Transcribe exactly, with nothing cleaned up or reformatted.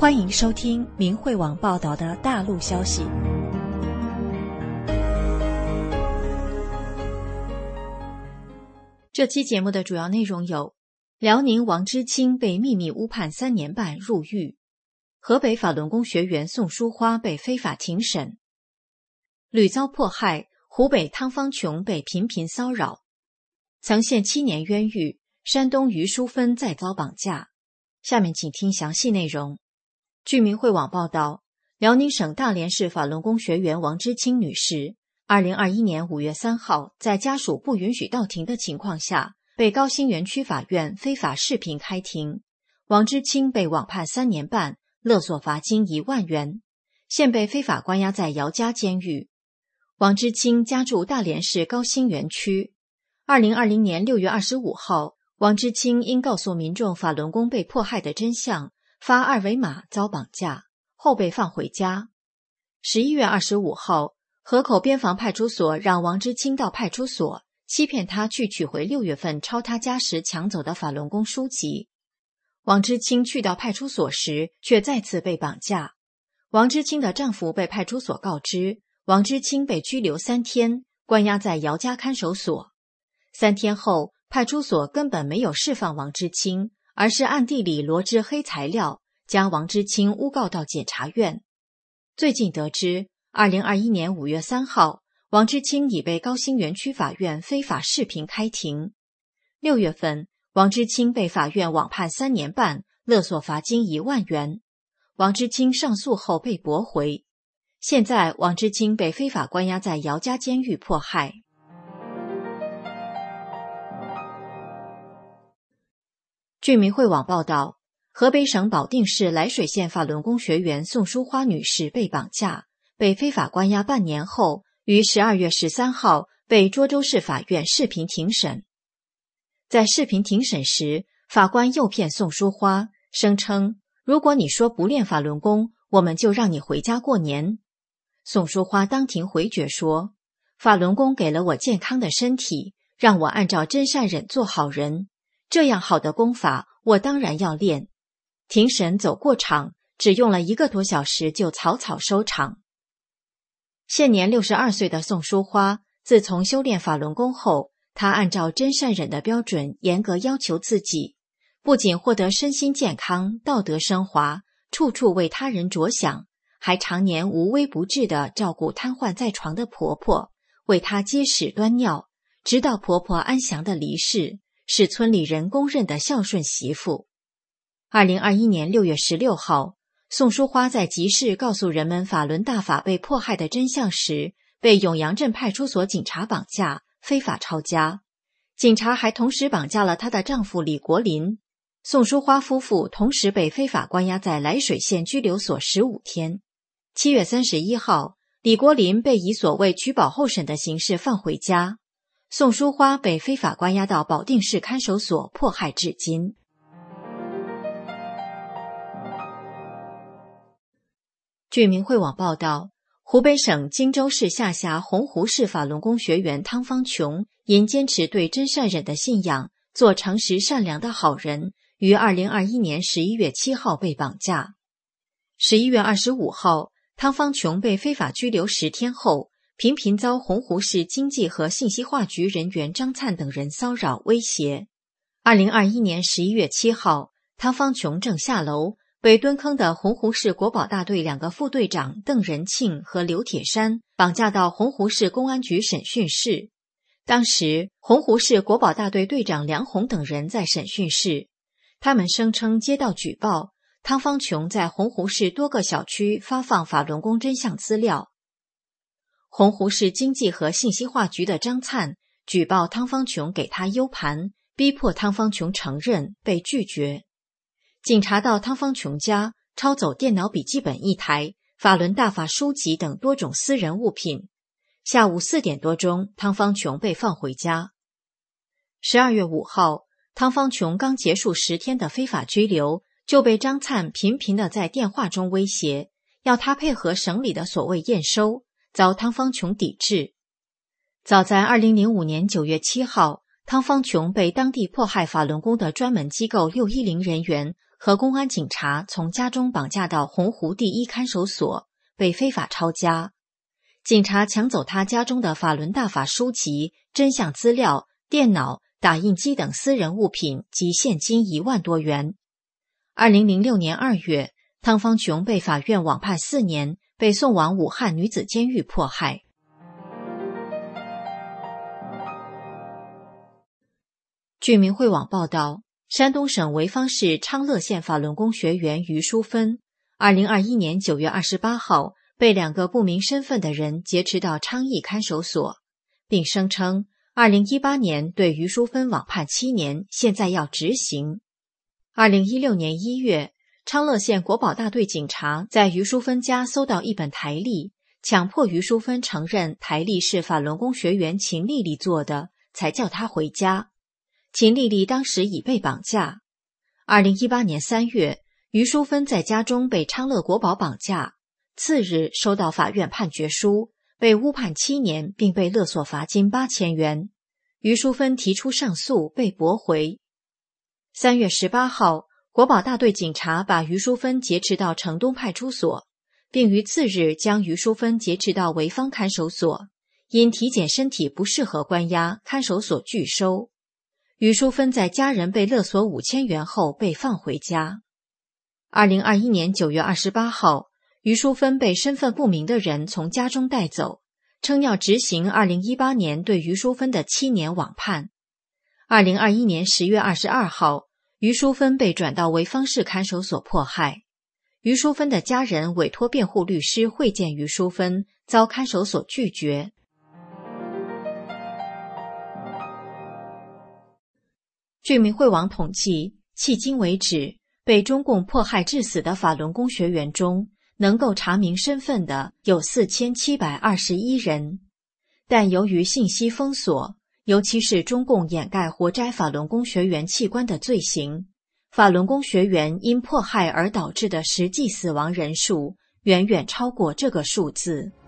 欢迎收听明慧网报道的大陆消息。这期节目的主要内容有：辽宁王之清被秘密误判三年半入狱，河北法轮功学员宋淑花被非法庭审，屡遭迫害，湖北汤方琼被频频骚扰，曾陷七年冤狱，山东于淑芬再遭绑架。下面请听详细内容。据明慧网报道，辽宁省大连市法轮功学员王之清女士二零二一年五月三号在家属不允许到庭的情况下，被高新园区法院非法视频开庭。王之清被网判三年半，勒索罚金一万元，现被非法关押在姚家监狱。王之清家住大连市高新园区。二零二零年六月二十五号，王之清因告诉民众法轮功被迫害的真相，发二维码遭绑架，后被放回家。十一月二十五号，河口边防派出所让王之清到派出所，欺骗他去取回六月份抄他家时抢走的法轮功书籍。王之清去到派出所时，却再次被绑架。王之清的丈夫被派出所告知，王之清被拘留三天，关押在姚家看守所。三天后，派出所根本没有释放王之清，而是暗地里罗织黑材料，将王之清诬告到检察院。最近得知，二零二一年五月三号，王之清已被高新园区法院非法视频开庭。六月份，王之清被法院网判三年半，勒索罚金一万元。王之清上诉后被驳回。现在，王之清被非法关押在姚家监狱迫害。据明慧网报道，河北省保定市涞水县法轮功学员宋淑花女士被绑架，被非法关押半年后，于十二月十三号被涿州市法院视频庭审。在视频庭审时，法官诱骗宋淑花，声称如果你说不练法轮功，我们就让你回家过年。宋淑花当庭回绝说，法轮功给了我健康的身体，让我按照真善忍做好人，这样好的功法我当然要练。庭审走过场，只用了一个多小时就草草收场。现年六十二岁的宋淑花，自从修炼法轮功后，她按照真善忍的标准严格要求自己，不仅获得身心健康、道德升华，处处为他人着想，还常年无微不至地照顾瘫痪在床的婆婆，为她接屎端尿，直到婆婆安详的离世，是村里人公认的孝顺媳妇。二零二一年六月十六号，宋淑花在集市告诉人们法轮大法被迫害的真相时，被永阳镇派出所警察绑架，非法抄家。警察还同时绑架了她的丈夫李国林。宋淑花夫妇同时被非法关押在涞水县拘留所十五天。七月三十一号，李国林被以所谓取保候审的形式放回家。宋淑花被非法关押到保定市看守所，迫害至今。据明慧网报道，湖北省荆州市下辖洪湖市法轮功学员汤方琼因坚持对真善忍的信仰，做诚实善良的好人，于二零二一年十一月七号被绑架。十一月二十五号，汤方琼被非法拘留十天后，频频遭洪湖市经济和信息化局人员张灿等人骚扰威胁。二零二一年十一月七号，汤方琼正下楼，被蹲坑的洪湖市国保大队两个副队长邓仁庆和刘铁山绑架到洪湖市公安局审讯室。当时，洪湖市国保大队队长梁红等人在审讯室，他们声称接到举报，汤方琼在洪湖市多个小区发放法轮功真相资料。洪湖市经济和信息化局的张灿举报汤方琼给他 U 盘，逼迫汤方琼承认，被拒绝。警察到汤方琼家，抄走电脑笔记本一台、法轮大法书籍等多种私人物品。下午四点多钟，汤方琼被放回家。十二月五号，汤方琼刚结束十天的非法拘留，就被张灿频频地在电话中威胁，要他配合省里的所谓验收，遭汤方琼抵制。早在二零零五年九月七号，汤方琼被当地迫害法轮功的专门机构六一零人员和公安警察从家中绑架到洪湖第一看守所，被非法抄家。警察抢走他家中的法轮大法书籍、真相资料、电脑、打印机等私人物品及现金一万多元。二零零六年二月，汤方琼被法院网判四年，被送往武汉女子监狱迫害。据明慧网报道，山东省潍坊市昌乐县法轮功学员于淑芬，二零二一年九月二十八号被两个不明身份的人劫持到昌邑看守所，并声称二零一八年对于淑芬网判七年，现在要执行。二零一六年一月，昌乐县国保大队警察在于淑芬家搜到一本台历，强迫于淑芬承认台历是法轮功学员秦丽丽做的，才叫她回家。秦丽丽当时已被绑架。二零一八年三月，于淑芬在家中被昌乐国保绑架，次日收到法院判决书，被误判七年，并被勒索罚金八千元。于淑芬提出上诉，被驳回。三月十八号，国保大队警察把于淑芬劫持到城东派出所，并于次日将于淑芬劫持到潍坊看守所，因体检身体不适合关押，看守所拒收。于淑芬在家人被勒索五千元后被放回家。二零二一年九月二十八号，于淑芬被身份不明的人从家中带走，称要执行二零一八年对于淑芬的七年网判。二零二一年十月二十二号，于淑芬被转到潍坊市看守所迫害。于淑芬的家人委托辩护律师会见于淑芬，遭看守所拒绝。据明慧网统计，迄今为止，被中共迫害致死的法轮功学员中，能够查明身份的有四千七百二十一人。但由于信息封锁，尤其是中共掩盖活摘法轮功学员器官的罪行，法轮功学员因迫害而导致的实际死亡人数远远超过这个数字。